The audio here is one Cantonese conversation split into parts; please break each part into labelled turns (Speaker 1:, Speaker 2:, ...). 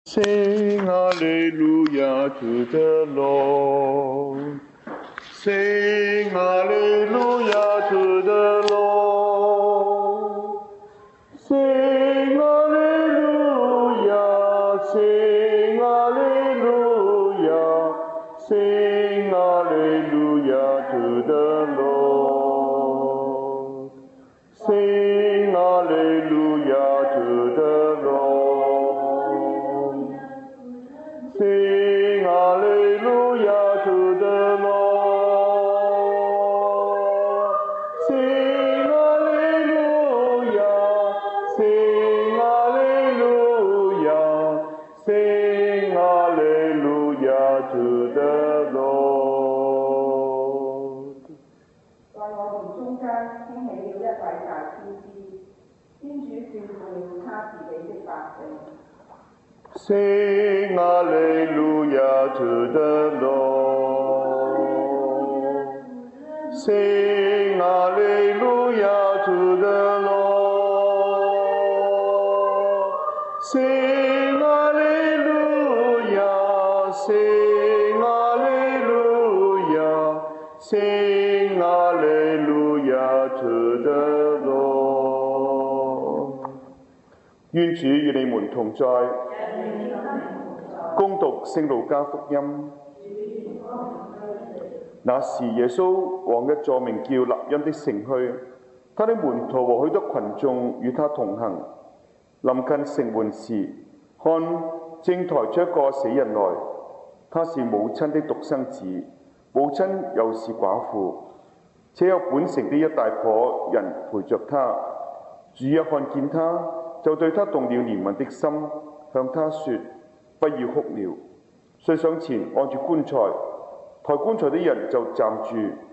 Speaker 1: Sing Hallelujah to the Lord. Sing Hallelujah to the Lord. Sing Hallelujah, sing Hallelujah, sing Hallelujah to the Lord. Sing Hallelujah to the Lord. Sing Hallelujah to the Lord. Sing Hallelujah, sing Hallelujah, sing Hallelujah to the Lord.
Speaker 2: 在我們中間興起了一位大先知，天主眷顧了他自己的百姓。
Speaker 1: Sing Hallelujah to the Lord. Sing Hallelujah to the Lord. Sing Hallelujah, sing Hallelujah, sing Hallelujah to the Lord. 願主與你們同在。恭讀聖路加福音。那時耶穌往一座名叫納因的城去，他的門徒和許多群眾與他同行。臨近城門時，看正抬出一個死人來，他是母親的獨生子，母親又是寡婦，且有本城的一大夥人陪着他。主一看見他，就對他動了憐憫的心，向他說：不要哭了。遂上前按住棺材，抬棺材的人就站住。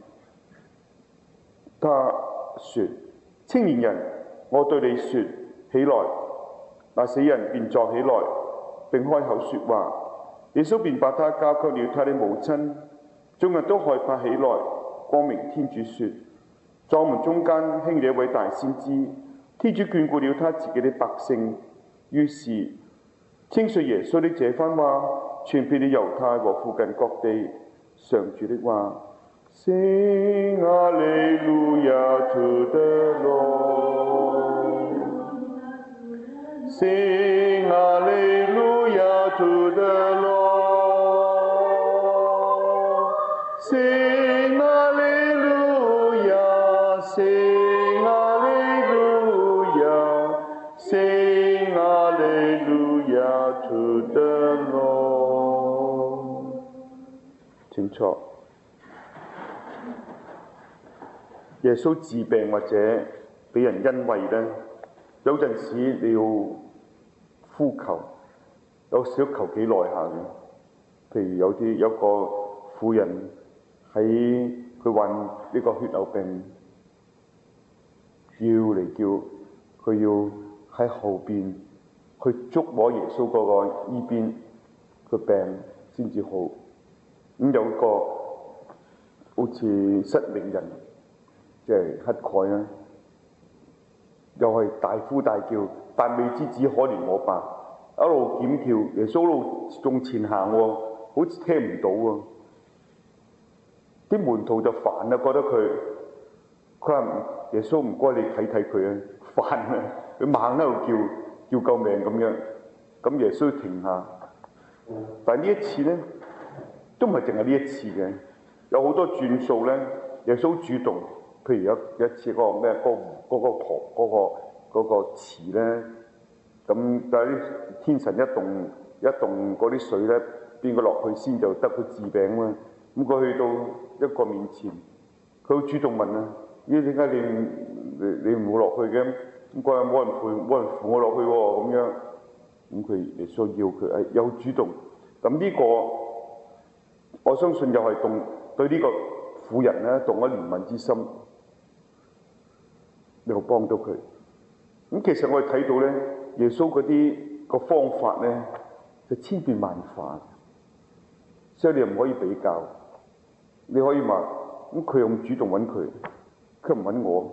Speaker 1: 他說：青年人，我對你說，起來。那死人便坐起來，並開口說話。耶穌便把他交給了他的母親。眾人都害怕起來，光明天主說：在我們中間興了一位大先知，天主眷顧了他自己的百姓。於是稱述耶穌的這番話，傳遍了猶太和附近各地。上主的話。Sing Hallelujah to the Lord. Sing Hallelujah to the Lord. Sing Hallelujah, sing Hallelujah, sing Hallelujah to the Lord. 請坐。耶穌治病或者俾人恩惠呢，有陣時你要呼求，有時求幾耐下嘅。譬如有個婦人喺佢患呢個血瘤病，叫嚟叫佢要喺後邊去觸摸耶穌嗰個衣邊，個病先至好。咁有個好似失明人，即係乞丐啦，又係大呼大叫，但未知只可憐我吧，一路檢跳，耶穌一路仲前行喎，好似聽唔到喎。啲門徒就煩啦，覺得佢話耶穌唔該你睇睇佢啊，煩啊，佢猛喺度叫救命咁樣。咁耶穌停下，但係呢一次咧，都唔係淨係呢一次嘅，有好多轉數咧，耶穌主動。譬如有一次嗰個咩嗰個池咧，咁但係啲天神一動嗰啲水咧，邊個落去先就得佢治病嘛？咁佢去到一個面前，佢好主動問啊：咦，點解你唔會落去嘅？咁佢話冇人扶我落去喎，咁樣。咁佢耶穌要佢有主動。咁呢個我相信又係對呢個婦人咧動咗憐憫之心。又幫到佢。咁其實我哋睇到咧，耶穌嗰啲個方法咧就千變萬化，所以你又唔可以比較。你可以話咁佢又主動揾佢，佢唔揾我。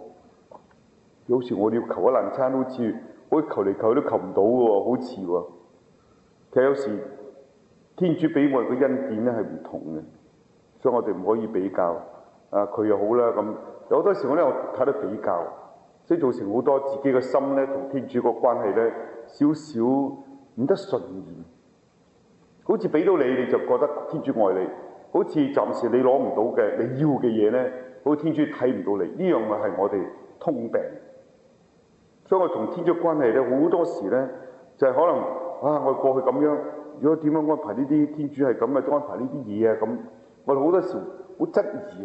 Speaker 1: 有時我哋要求一爛餐，好似求嚟求去都求唔到嘅喎，好似喎。 其實有時天主俾我哋嘅恩典咧係唔同嘅，所以我哋唔可以比較。佢又好啦咁，有好多時候咧我睇得比較，所以造成好多自己嘅心咧同天主個關係咧少少唔得順延。好似俾到你，你就覺得天主愛你；好似暫時你攞唔到嘅，你要嘅嘢咧，好似天主睇唔到你。呢樣咪係我哋通病。所以我同天主關係咧，好多時咧就係可能我過去咁樣，如果點樣安排呢啲，天主係咁啊，安排呢啲嘢啊咁，我哋好多時好質疑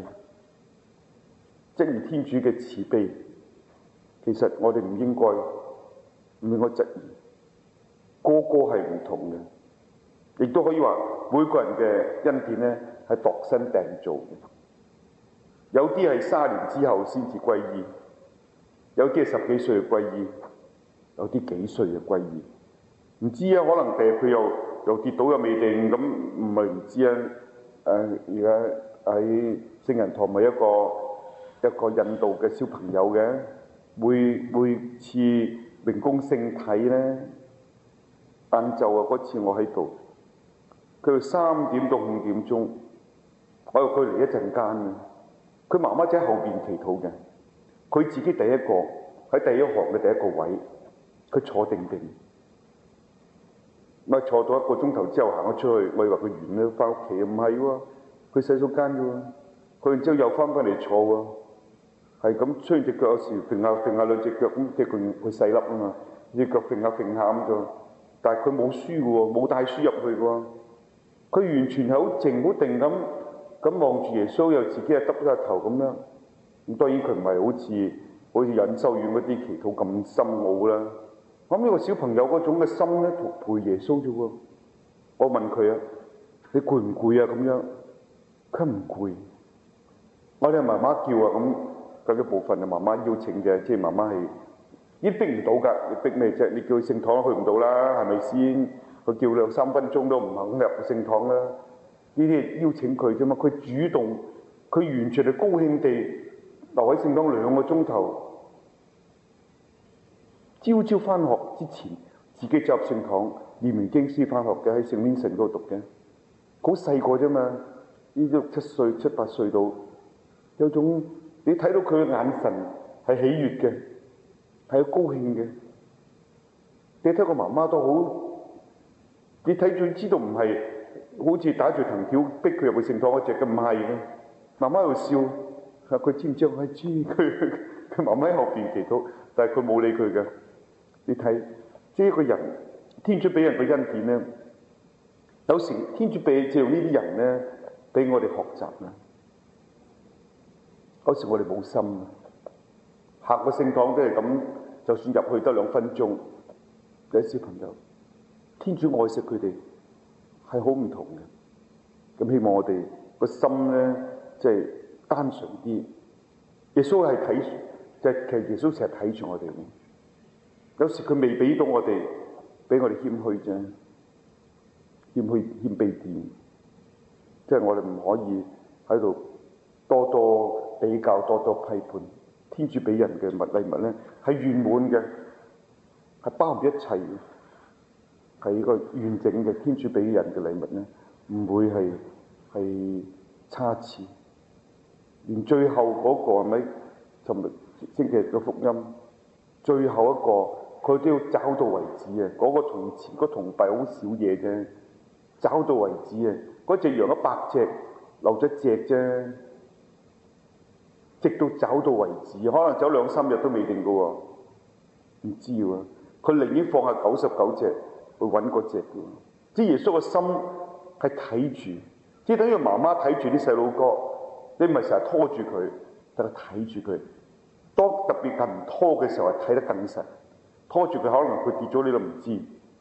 Speaker 1: 天主嘅慈悲。其實我哋唔應該質疑，個個係唔同嘅，亦都可以話每個人嘅恩典咧係度身訂造嘅。有啲係30年之後先至歸依，有啲係10幾歲嘅歸依，有啲幾歲嘅歸依。唔知啊，可能佢又跌倒又未定，咁唔係唔知啊。而家喺聖人堂咪一個印度嘅小朋友嘅，每次榮供聖體咧，晏晝嗰次我喺度，佢3點到5點鐘，我又佢嚟一陣間嘅，佢媽媽喺後邊祈禱嘅，佢自己第一個喺第一行嘅第一個位，佢坐定定。咪坐到1個鐘頭之後行咗出去，我以為佢完啦，翻屋企唔係喎，去洗手間啫喎，佢然之後又翻嚟坐喎，係咁雖然隻腳有時揈下兩隻腳咁，即係佢細粒啊嘛，隻腳揈下咁啫，但係佢冇書嘅喎，冇帶書入去嘅喎，佢完全係好靜好定咁望住耶穌，又自己又耷咗下頭咁樣。咁當然佢唔係好似隱修院嗰啲祈禱咁深奧啦。咁呢個小朋友嗰種嘅心咧，陪耶穌啫喎。我問佢你攰唔攰啊？咁樣，佢唔攰。我哋媽媽叫咁，嗰啲部分係媽媽邀請嘅，即係媽媽係已經逼唔到㗎，你逼咩啫？你叫佢聖堂去唔到啦，係咪先？佢叫你3分鐘都唔肯入聖堂啦。呢啲係邀請佢啫嘛，佢主動，佢完全係高興地留喺聖堂2個鐘頭。朝翻學之前，自己走入聖堂念完經書翻學嘅，喺聖 Vincent 嗰度讀嘅，好細個啫嘛，呢啲7歲、7、8歲到，有種你睇到佢嘅眼神係喜悅嘅，係高興嘅。你睇個媽媽都好，你睇住知道唔係好似打住藤條逼佢入去聖堂嗰隻嘅，唔係嘅。媽媽喺度笑，佢知唔知我係知？佢媽媽喺後邊祈禱，但係佢冇理佢嘅。你睇，即係一個人，天主俾人嘅恩典咧，有時天主俾借用呢啲人咧，俾我哋學習啦。有時我哋冇心，行個聖堂都係咁，就算入去得2分鐘，有啲小朋友，天主愛惜佢哋係好唔同嘅。咁希望我哋個心咧，即係單純啲。耶穌係睇，即係其實耶穌成日睇住我哋。有時佢未俾到我哋，俾我哋謙虛啫，謙卑啲。即係我哋唔可以喺度多多比較，多多批判。天主俾人嘅禮物咧係圓滿嘅，係包含一切嘅，係一個完整嘅。天主俾人嘅禮物咧，唔會係差池。連最後嗰個係咪？尋日星期日嘅福音，最後一個。佢都要找到為止啊！嗰個銅錢、嗰銅幣好少嘢啫，找到為止啊！嗰隻羊100隻，留咗隻啫，直到找到為止，可能走2-3日都未定㗎喎，唔知喎。佢寧願放下99隻去揾嗰隻嘅，即係耶穌個心係睇住，即係等於媽媽睇住啲細佬哥，你唔係成日拖住佢，但係睇住佢。當特別係唔拖嘅時候，係睇得更實。拖住佢，可能佢跌咗你都唔知。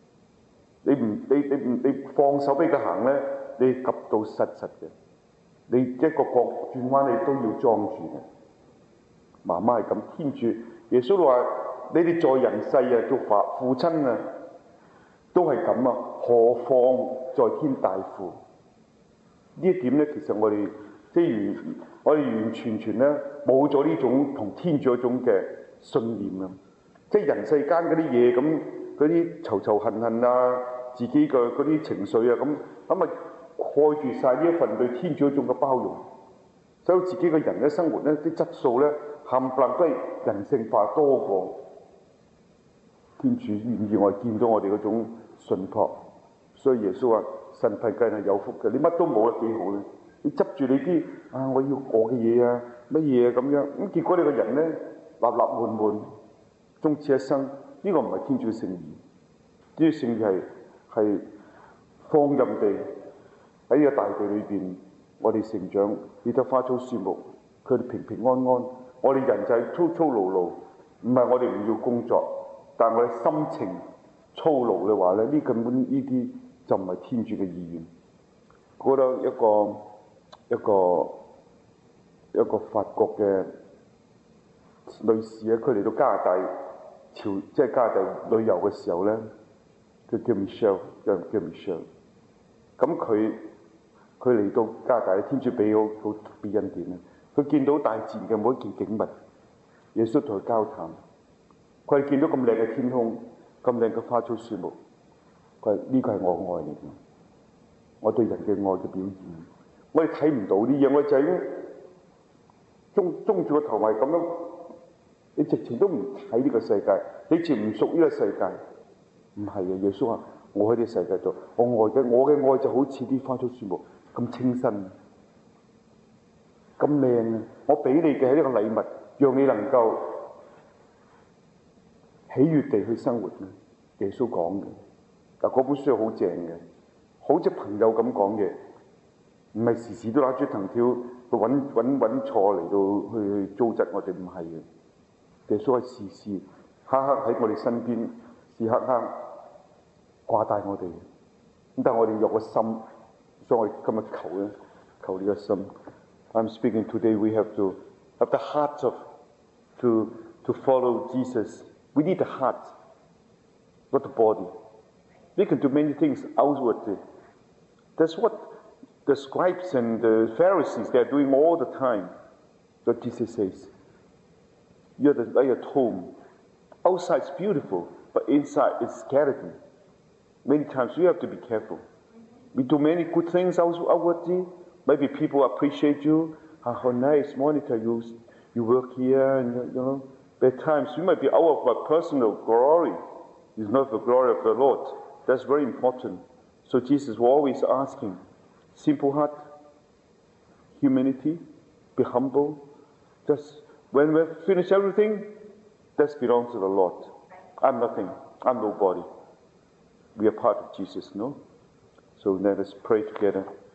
Speaker 1: 你放手俾佢行咧，你及到實嘅。你一個角轉彎你都要裝住嘅。媽媽係咁，天主耶穌話：你哋在人世啊，做父親啊，都係咁啊，何況在天大父？呢一點咧，其實我哋即係我哋完完全全咧冇咗呢種同天主嗰種嘅信念啊！即係人世間嗰啲嘢咁，嗰啲仇仇恨恨啊， 自己嘅嗰啲情緒啊，咁啊蓋住晒呢一份對天主一種嘅包容，使到自己嘅人嘅生活咧啲質素咧冚唪唥都係人性化多過天主願意我哋見到我哋嗰種信託。所以耶穌話：神貧計係有福嘅，你乜都冇得幾好咧？你執住你啲我要我嘅嘢啊乜嘢啊咁樣，咁結果你個人咧立立悶悶，終此一生。呢個唔係天主嘅聖意，呢個聖意係放任地喺呢個大地裏邊，我哋成長，你得花草樹木，佢哋平平安安。我哋人就係粗粗勞勞，唔係我哋唔要工作，但係我哋心情操勞嘅話咧，呢根本呢啲就唔係天主嘅意願。覺得一個法國嘅女士咧，佢嚟到加拿大即係加拿大旅遊嘅時候咧，佢叫 Michelle。咁佢嚟到加拿大，天主俾好特別恩典咧。佢見到大自然嘅每一件景物，耶穌同佢交談。佢係見到咁靚嘅天空，咁靚嘅花草樹木。佢話呢個係我愛嚟嘅，我對人嘅愛嘅表現。我哋睇唔到啲嘢，我哋就已經中住個頭係咁樣。你直情都唔睇呢個世界，你直唔屬於呢個世界。唔係啊！耶穌話：我喺呢個世界度，我嘅愛就好似啲花草樹木咁清新、咁靚啊！我俾你嘅係呢個禮物，讓你能夠喜悅地去生活嘅。耶穌講嘅，但嗰本書係好正嘅，好似朋友咁講嘅，唔係時時都拿住藤條去揾錯嚟到去糟質我哋，唔係嘅。耶穌係時時刻刻喺我哋身邊，時刻刻掛帶我哋。咁但係我哋有個心，所以我哋今日求呢個心。I'm speaking today. We have to have the heart to follow Jesus. We need the heart, not the body. We can do many things outwardly. That's what the scribes and the Pharisees, they are doing all the time. What Jesus says. You're like a tomb. Outside is beautiful, but inside is skeleton. Many times you have to be careful. We do many good things outwardly. Maybe people appreciate you. How nice, Monica, you work here, and you know. But at times you might be out of my personal glory. It's not the glory of the Lord. That's very important. So Jesus was always asking, simple heart, humility, be humble. Just when we finish everything, that belongs to the Lord. I'm nothing. I'm nobody. We are part of Jesus, no? So let us pray together.